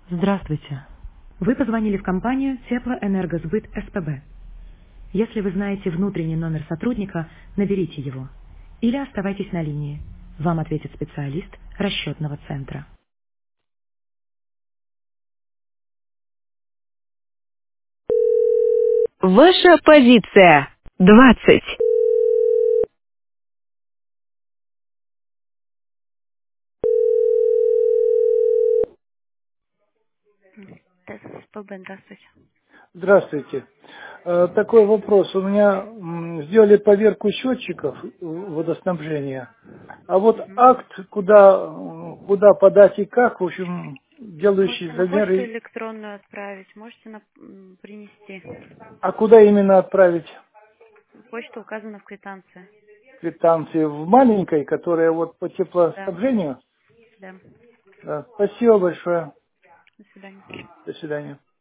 Здравствуйте. Вы позвонили в компанию Теплоэнергосбыт СПБ. Если вы знаете внутренний номер сотрудника, наберите его. Или оставайтесь на линии. Вам ответит специалист расчетного центра. Ваша позиция 20. ТСПБ, здравствуйте. Здравствуйте. Такой вопрос. У меня сделали поверку счетчиков водоснабжения. А вот Мгм. акт, куда подать и как, в общем, делающий Можете на почту замеры, электронную отправить, можете принести. а куда именно отправить Почта указана в квитанции. квитанции? В маленькой, которая вот по Да, теплоснабжению? да. Да. Спасибо большое. До свидания. До свидания.